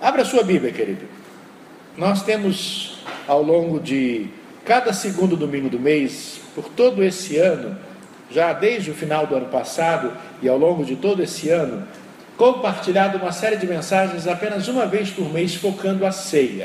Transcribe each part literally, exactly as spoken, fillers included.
Abra sua Bíblia, querido. Nós temos, ao longo de cada segundo domingo do mês, por todo esse ano, já desde o final do ano passado e ao longo de todo esse ano, compartilhado uma série de mensagens apenas uma vez por mês, focando a ceia.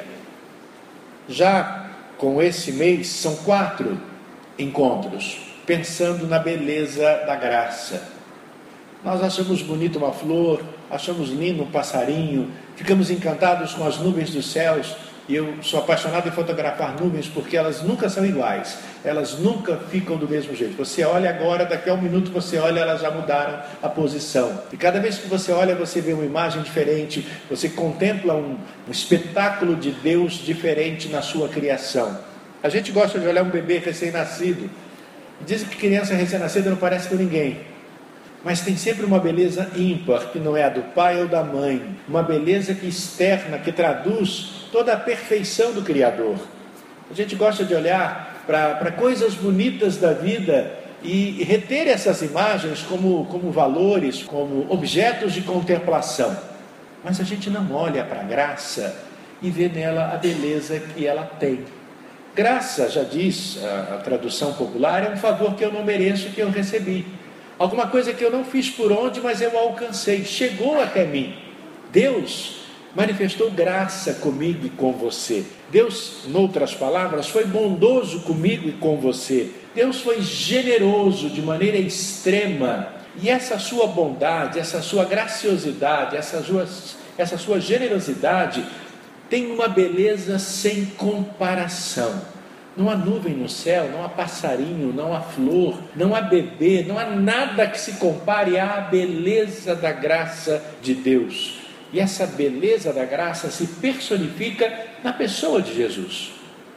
Já com esse mês, são quatro encontros, pensando na beleza da graça. Nós achamos bonito uma flor, achamos lindo um passarinho, ficamos encantados com as nuvens dos céus, e eu sou apaixonado em fotografar nuvens porque elas nunca são iguais, elas nunca ficam do mesmo jeito. Você olha agora, daqui a um minuto você olha, elas já mudaram a posição. E cada vez que você olha, você vê uma imagem diferente, você contempla um, um espetáculo de Deus diferente na sua criação. A gente gosta de olhar um bebê recém-nascido. Dizem que criança recém-nascida não parece com ninguém. Mas tem sempre uma beleza ímpar, que não é a do pai ou da mãe. Uma beleza que externa, que traduz toda a perfeição do Criador. A gente gosta de olhar para coisas bonitas da vida e reter essas imagens como, como valores, como objetos de contemplação. Mas a gente não olha para a graça e vê nela a beleza que ela tem. Graça, já diz a, a tradução popular, é um favor que eu não mereço, que eu recebi. Alguma coisa que eu não fiz por onde, mas eu alcancei, chegou até mim. Deus manifestou graça comigo e com você. Deus, em outras palavras, foi bondoso comigo e com você. Deus foi generoso de maneira extrema. E essa sua bondade, essa sua graciosidade, essa sua, essa sua generosidade tem uma beleza sem comparação. Não há nuvem no céu, não há passarinho, não há flor, não há bebê, não há nada que se compare à beleza da graça de Deus. E essa beleza da graça se personifica na pessoa de Jesus.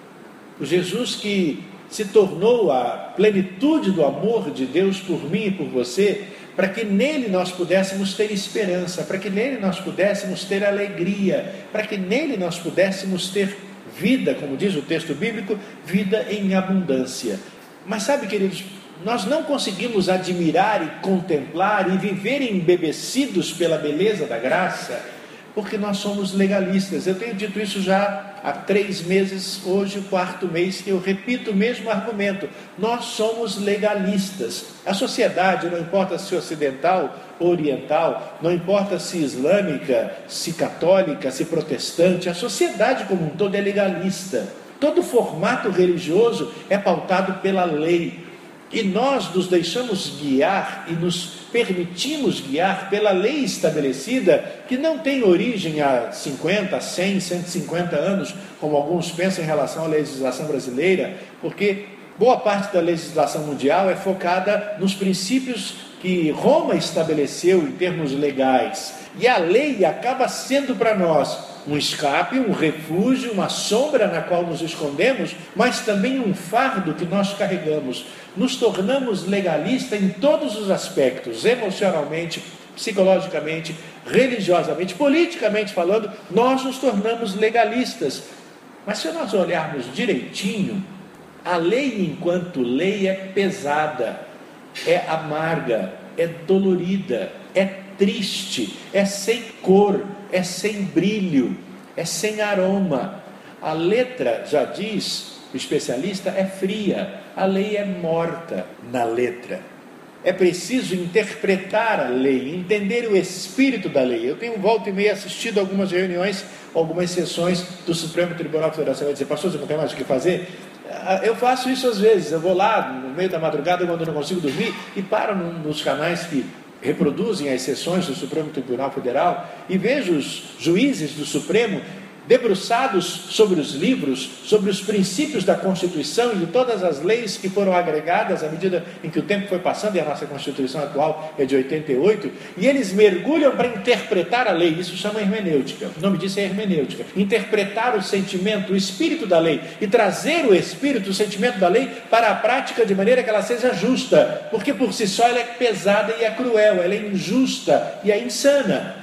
O Jesus que se tornou a plenitude do amor de Deus por mim e por você, para que nele nós pudéssemos ter esperança, para que nele nós pudéssemos ter alegria, para que nele nós pudéssemos ter vida, como diz o texto bíblico, vida em abundância. Mas sabe, queridos, nós não conseguimos admirar e contemplar e viver embebecidos pela beleza da graça, porque nós somos legalistas. Eu tenho dito isso já há três meses, hoje o quarto mês que eu repito o mesmo argumento. Nós somos legalistas. A sociedade, não importa se ocidental ou oriental, não importa se islâmica, se católica, se protestante, a sociedade como um todo é legalista. Todo formato religioso é pautado pela lei. E nós nos deixamos guiar e nos permitimos guiar pela lei estabelecida, que não tem origem há cinquenta, cem, cento e cinquenta anos, como alguns pensam em relação à legislação brasileira, porque boa parte da legislação mundial é focada nos princípios que Roma estabeleceu em termos legais. E a lei acaba sendo para nós um escape, um refúgio, uma sombra na qual nos escondemos, mas também um fardo que nós carregamos. Nos tornamos legalistas em todos os aspectos, emocionalmente, psicologicamente, religiosamente, politicamente falando, nós nos tornamos legalistas. Mas se nós olharmos direitinho, a lei enquanto lei é pesada, é amarga, é dolorida, é triste, é sem cor, é sem brilho, é sem aroma. A letra, já diz o especialista, é fria, a lei é morta na letra. É preciso interpretar a lei, entender o espírito da lei. Eu tenho volta e meia assistido algumas reuniões, algumas sessões do Supremo Tribunal Federal. Você vai dizer, pastor, você não tem mais o que fazer? Eu faço isso às vezes, eu vou lá no meio da madrugada quando eu não consigo dormir e paro nos canais que reproduzem as sessões do Supremo Tribunal Federal e vejo os juízes do Supremo debruçados sobre os livros, sobre os princípios da Constituição e de todas as leis que foram agregadas à medida em que o tempo foi passando, e a nossa Constituição atual é de oitenta e oito, e eles mergulham para interpretar a lei. Isso chama hermenêutica, o nome disso é hermenêutica. Interpretar o sentimento, o espírito da lei, e trazer o espírito, o sentimento da lei para a prática de maneira que ela seja justa, porque por si só ela é pesada e é cruel, ela é injusta e é insana.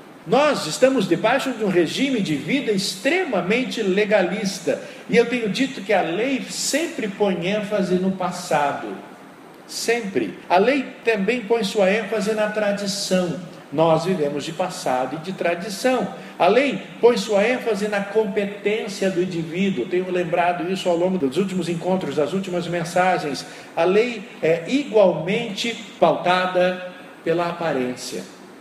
Nós estamos debaixo de um regime de vida extremamente legalista, e eu tenho dito que a lei sempre põe ênfase no passado, sempre. A lei também põe sua ênfase na tradição, Nós vivemos de passado e de tradição. A lei põe sua ênfase na competência do indivíduo. Tenho lembrado isso ao longo dos últimos encontros, das últimas mensagens. A lei é igualmente pautada pela aparência.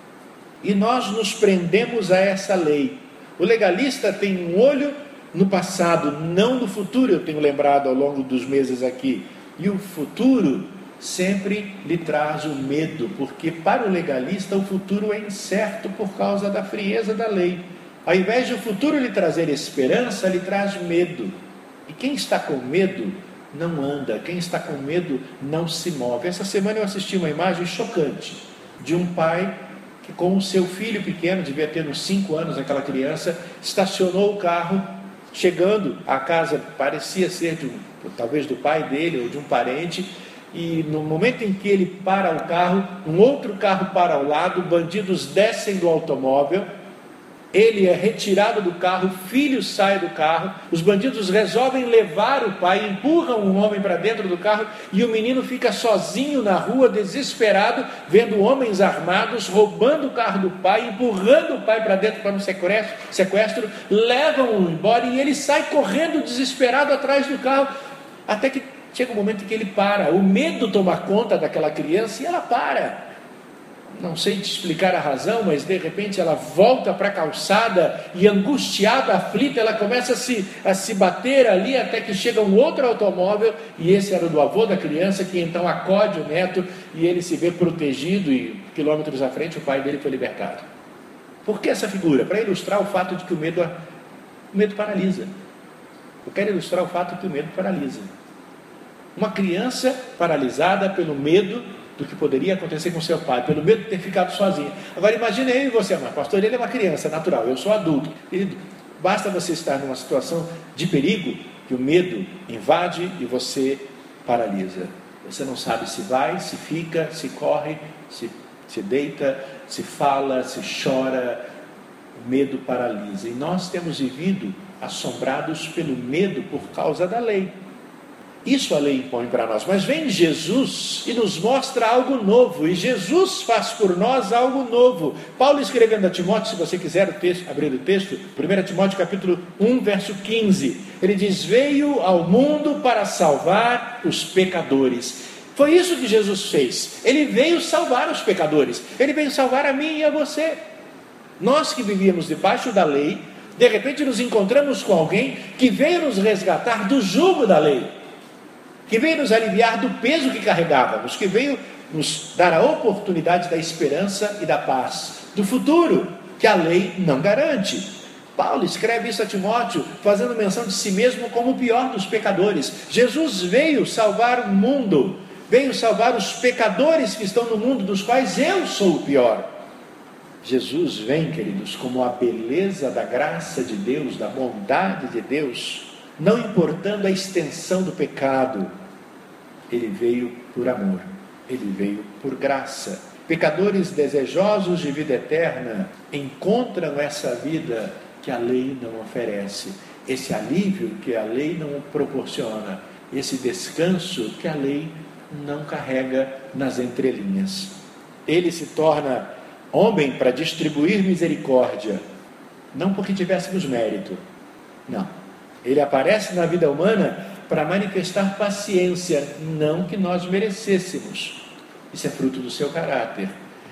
E nós nos prendemos a essa lei. O legalista tem um olho no passado, não no futuro, eu tenho lembrado ao longo dos meses aqui. E o futuro sempre lhe traz o medo, porque para o legalista o futuro é incerto por causa da frieza da lei. Ao invés de o futuro lhe trazer esperança, lhe traz medo. E quem está com medo não anda, quem está com medo não se move. Essa semana eu assisti uma imagem chocante de um pai que, com o seu filho pequeno, devia ter uns cinco anos, aquela criança, estacionou o carro, chegando à casa, parecia ser de um, talvez do pai dele ou de um parente, e no momento em que ele para o carro, um outro carro para ao lado, bandidos descem do automóvel, ele é retirado do carro, o filho sai do carro, os bandidos resolvem levar o pai, empurram o homem para dentro do carro, e o menino fica sozinho na rua, desesperado, vendo homens armados, roubando o carro do pai, empurrando o pai para dentro para um sequestro, sequestro, levam-o embora, e ele sai correndo desesperado atrás do carro, até que chega um momento em que ele para, o medo toma conta daquela criança e ela para. Não sei te explicar a razão, mas de repente ela volta para a calçada e, angustiada, aflita, ela começa a se, a se bater ali até que chega um outro automóvel, e esse era o do avô da criança, que então acode o neto e ele se vê protegido, e quilômetros à frente o pai dele foi libertado. Por que essa figura? Para ilustrar o fato de que o medo, o medo paralisa. Eu quero ilustrar o fato de que o medo paralisa. Uma criança paralisada pelo medo do que poderia acontecer com seu pai, pelo medo de ter ficado sozinha. Agora imagine eu e você, mas pastor, ele é uma criança, natural, eu sou adulto. Querido, basta você estar numa situação de perigo que o medo invade e você paralisa. Você não sabe se vai, se fica, se corre, se, se deita, se fala, se chora. O medo paralisa. E nós temos vivido assombrados pelo medo por causa da lei. Isso a lei impõe para nós, mas vem Jesus e nos mostra algo novo, e Jesus faz por nós algo novo. Paulo, escrevendo a Timóteo, se você quiser o texto, abrir o texto, primeiro Timóteo capítulo um, verso quinze, ele diz: veio ao mundo para salvar os pecadores. Foi isso que Jesus fez, ele veio salvar os pecadores, ele veio salvar a mim e a você. Nós que vivíamos debaixo da lei, de repente nos encontramos com alguém que veio nos resgatar do jugo da lei, que veio nos aliviar do peso que carregávamos, que veio nos dar a oportunidade da esperança e da paz, do futuro, que a lei não garante. Paulo escreve isso a Timóteo, fazendo menção de si mesmo como o pior dos pecadores. Jesus veio salvar o mundo, veio salvar os pecadores que estão no mundo, dos quais eu sou o pior. Jesus vem, queridos, como a beleza da graça de Deus, da bondade de Deus, não importando a extensão do pecado. Ele veio por amor, ele veio por graça. Pecadores desejosos de vida eterna encontram essa vida que a lei não oferece, esse alívio que a lei não proporciona, esse descanso que a lei não carrega nas entrelinhas. Ele se torna homem para distribuir misericórdia, não porque tivéssemos mérito, não. Ele aparece na vida humana para manifestar paciência, não que nós merecêssemos. Isso é fruto do seu caráter.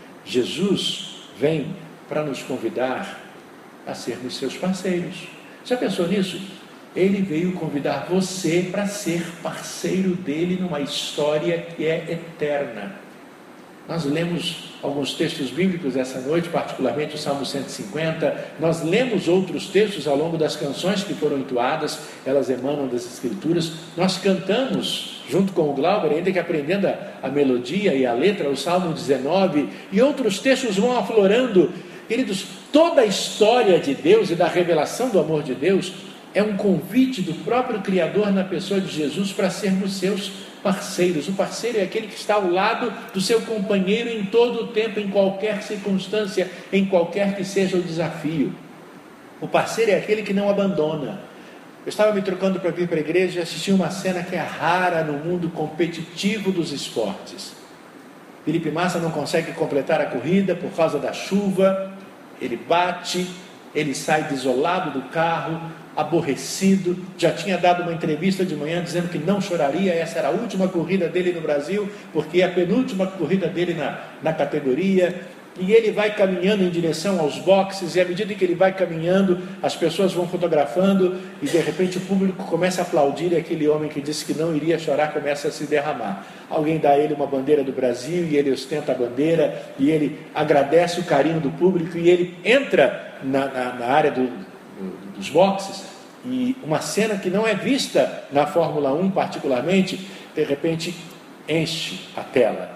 Jesus vem para nos convidar a sermos seus parceiros. Já pensou nisso? Ele veio convidar você para ser parceiro dele numa história que é eterna. Nós lemos alguns textos bíblicos essa noite, particularmente o Salmo cento e cinquenta, nós lemos outros textos ao longo das canções que foram entoadas, elas emanam das Escrituras, nós cantamos, junto com o Glauber, ainda que aprendendo a, a melodia e a letra, o Salmo dezenove, e outros textos vão aflorando. Queridos, toda a história de Deus e da revelação do amor de Deus é um convite do próprio Criador na pessoa de Jesus para sermos seus parceiros. O parceiro é aquele que está ao lado do seu companheiro em todo o tempo, em qualquer circunstância, em qualquer que seja o desafio. O parceiro é aquele que não abandona. Eu estava me trocando para vir para a igreja e assisti uma cena que é rara no mundo competitivo dos esportes. Felipe Massa não consegue completar a corrida por causa da chuva, ele bate, ele sai desolado do carro, aborrecido, já tinha dado uma entrevista de manhã dizendo que não choraria, essa era a última corrida dele no Brasil, porque é a penúltima corrida dele na, na categoria, e ele vai caminhando em direção aos boxes, e à medida que ele vai caminhando, as pessoas vão fotografando, e de repente o público começa a aplaudir, e aquele homem que disse que não iria chorar começa a se derramar. Alguém dá a ele uma bandeira do Brasil, e ele ostenta a bandeira, e ele agradece o carinho do público, e ele entra na, na, na área do, do, dos boxes, e uma cena que não é vista na Fórmula um particularmente, de repente enche a tela.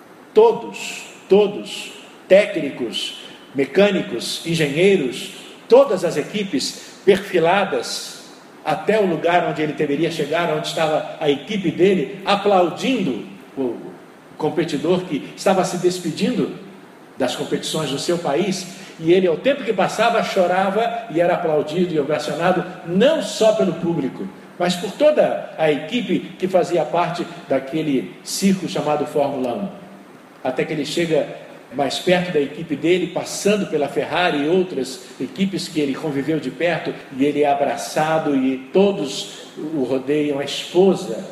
Todos, todos, técnicos, mecânicos, engenheiros, todas as equipes perfiladas até o lugar onde ele deveria chegar, onde estava a equipe dele, aplaudindo o competidor que estava se despedindo das competições do seu país, e ele, ao tempo que passava, chorava e era aplaudido e ovacionado, não só pelo público, mas por toda a equipe que fazia parte daquele circo chamado Fórmula um, até que ele chega mais perto da equipe dele, passando pela Ferrari e outras equipes que ele conviveu de perto, e ele é abraçado e todos o rodeiam, a esposa,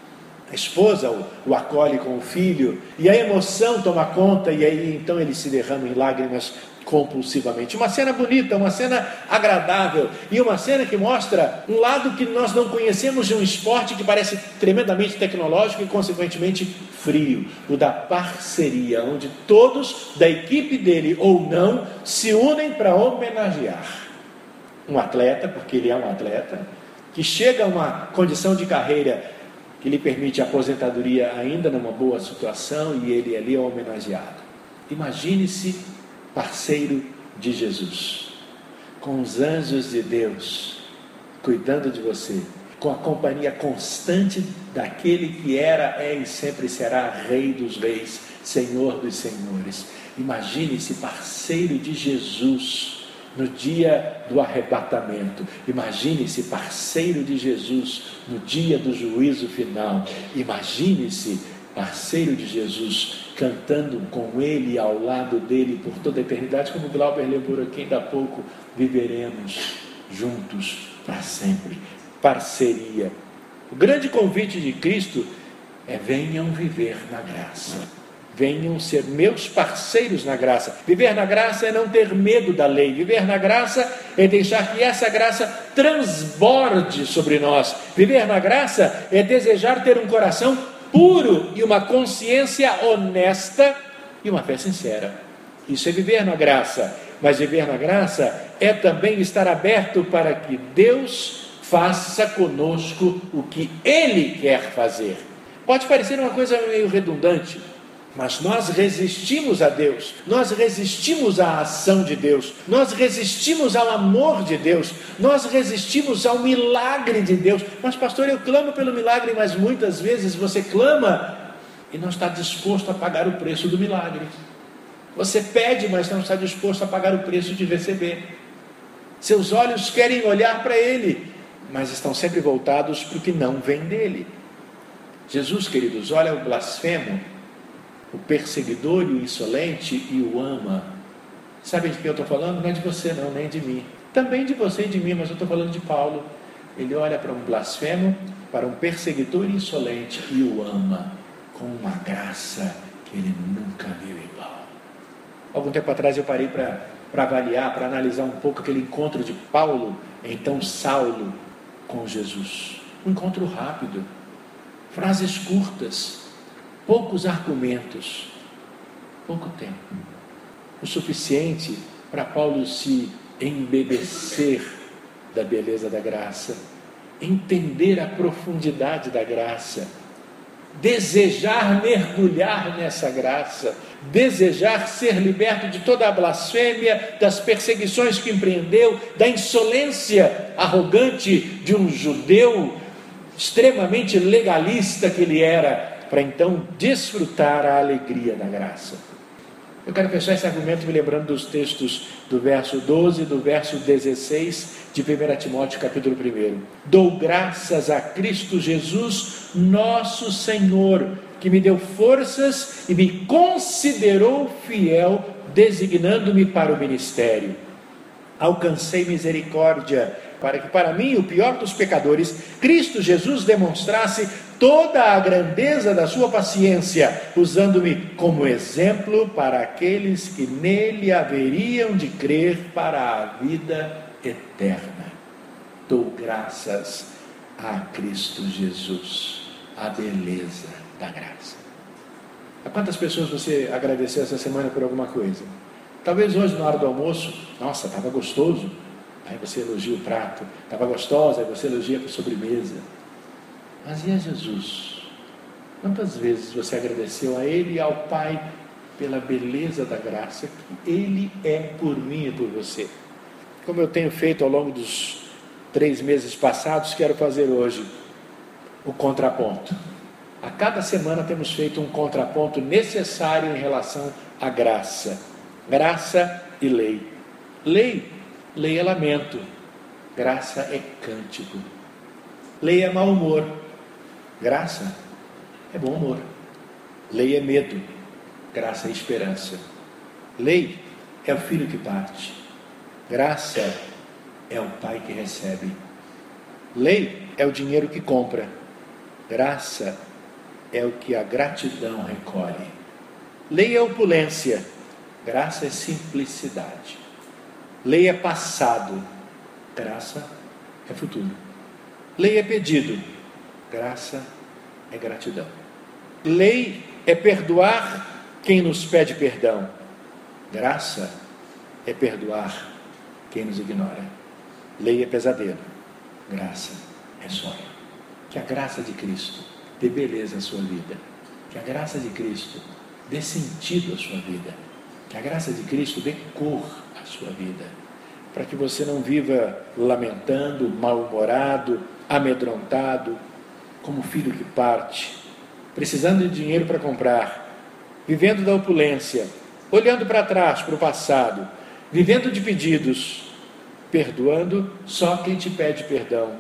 a esposa o, o acolhe com o filho, e a emoção toma conta, e aí então ele se derrama em lágrimas compulsivamente. Uma cena bonita, uma cena agradável, e uma cena que mostra um lado que nós não conhecemos de um esporte que parece tremendamente tecnológico e consequentemente frio, o da parceria, onde todos da equipe dele ou não se unem para homenagear um atleta, porque ele é um atleta, que chega a uma condição de carreira que lhe permite a aposentadoria ainda numa boa situação, e ele ali é homenageado. Imagine-se parceiro de Jesus, com os anjos de Deus cuidando de você, com a companhia constante daquele que era, é e sempre será Rei dos Reis, Senhor dos Senhores. Imagine-se parceiro de Jesus no dia do arrebatamento. Imagine-se parceiro de Jesus no dia do juízo final. Imagine-se parceiro de Jesus, cantando com Ele, ao lado dele, por toda a eternidade, como Glauber lembrou aqui ainda há pouco, viveremos juntos para sempre. Parceria. O grande convite de Cristo é: venham viver na graça, venham ser meus parceiros na graça. Viver na graça é não ter medo da lei, viver na graça é deixar que essa graça transborde sobre nós, viver na graça é desejar ter um coração puro e uma consciência honesta e uma fé sincera. Isso é viver na graça. Mas viver na graça é também estar aberto para que Deus faça conosco o que Ele quer fazer. Pode parecer uma coisa meio redundante, mas nós resistimos a Deus, nós resistimos à ação de Deus, nós resistimos ao amor de Deus, nós resistimos ao milagre de Deus. Mas pastor, eu clamo pelo milagre, mas muitas vezes você clama e não está disposto a pagar o preço do milagre. Você pede, mas não está disposto a pagar o preço de receber. Seus olhos querem olhar para Ele, mas estão sempre voltados para o que não vem dEle. Jesus, queridos, olha o blasfemo, o perseguidor e o insolente, e o ama. Sabe de quem eu estou falando? Não é de você não, nem de mim. Também de você e de mim, mas eu estou falando de Paulo. Ele olha para um blasfemo, para um perseguidor insolente, e o ama com uma graça que ele nunca viu igual. Algum tempo atrás eu parei para para avaliar, para analisar um pouco aquele encontro de Paulo, então Saulo, com Jesus. Um encontro rápido, frases curtas, poucos argumentos, pouco tempo, o suficiente para Paulo se embebecer da beleza da graça, entender a profundidade da graça, desejar mergulhar nessa graça, desejar ser liberto de toda a blasfêmia, das perseguições que empreendeu, da insolência arrogante de um judeu extremamente legalista que ele era, para então desfrutar a alegria da graça. Eu quero fechar esse argumento me lembrando dos textos do verso doze e do verso dezesseis de primeira Timóteo capítulo um. Dou graças a Cristo Jesus, nosso Senhor, que me deu forças e me considerou fiel, designando-me para o ministério. Alcancei misericórdia, para que para mim, o pior dos pecadores, Cristo Jesus demonstrasse toda a grandeza da sua paciência, usando-me como exemplo para aqueles que nele haveriam de crer para a vida eterna. Dou graças a Cristo Jesus, a beleza da graça. A quantas pessoas você agradeceu essa semana por alguma coisa? Talvez hoje na hora do almoço, nossa, estava gostoso, aí você elogia o prato, estava gostosa, aí você elogia a sobremesa. Mas e a Jesus? Quantas vezes você agradeceu a Ele e ao Pai pela beleza da graça que Ele é por mim e por você? Como eu tenho feito ao longo dos três meses passados, quero fazer hoje o contraponto. A cada semana temos feito um contraponto necessário em relação à graça. Graça e lei. Lei, lei é lamento. Graça é cântico. Lei é mau humor. Graça é bom humor. Lei é medo. Graça é esperança. Lei é o filho que parte. Graça é o pai que recebe. Lei é o dinheiro que compra. Graça é o que a gratidão recolhe. Lei é opulência. Graça é simplicidade. Lei é passado. Graça é futuro. Lei é pedido. Graça é gratidão. Lei é perdoar quem nos pede perdão. Graça é perdoar quem nos ignora. Lei é pesadelo. Graça é sonho. Que a graça de Cristo dê beleza à sua vida. Que a graça de Cristo dê sentido à sua vida. Que a graça de Cristo dê cor à sua vida. Para que você não viva lamentando, mal-humorado, amedrontado, como filho que parte, precisando de dinheiro para comprar, vivendo da opulência, olhando para trás, para o passado, vivendo de pedidos, perdoando só quem te pede perdão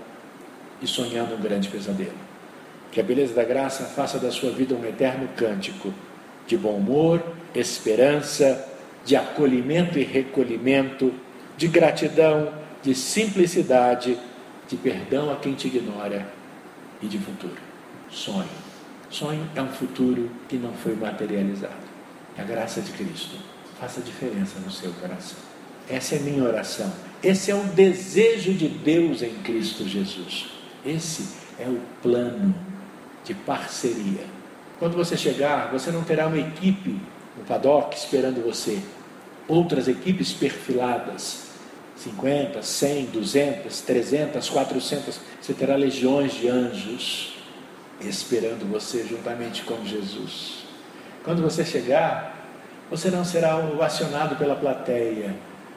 e sonhando um grande pesadelo. Que a beleza da graça faça da sua vida um eterno cântico de bom humor, esperança, de acolhimento e recolhimento, de gratidão, de simplicidade, de perdão a quem te ignora e de futuro. Sonho. Sonho é um futuro que não foi materializado. Que a graça de Cristo faça diferença no seu coração. Essa é a minha oração. Esse é o desejo de Deus em Cristo Jesus. Esse é o plano de parceria. Quando você chegar, você não terá uma equipe no paddock esperando você. Outras equipes perfiladas. cinquenta, cem, duzentas, trezentas, quatrocentas. Você terá legiões de anjos esperando você juntamente com Jesus. Quando você chegar, você não será ovacionado pela plateia,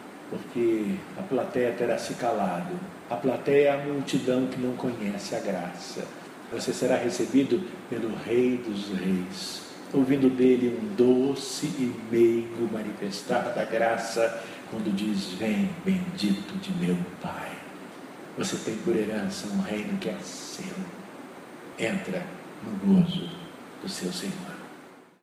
porque a plateia terá se calado. A plateia é a multidão que não conhece a graça. Você será recebido pelo Rei dos Reis, ouvindo dele um doce e meigo manifestar da graça, quando diz: vem, bendito de meu Pai. Você tem por herança um reino que é seu. Entra no gozo do seu Senhor.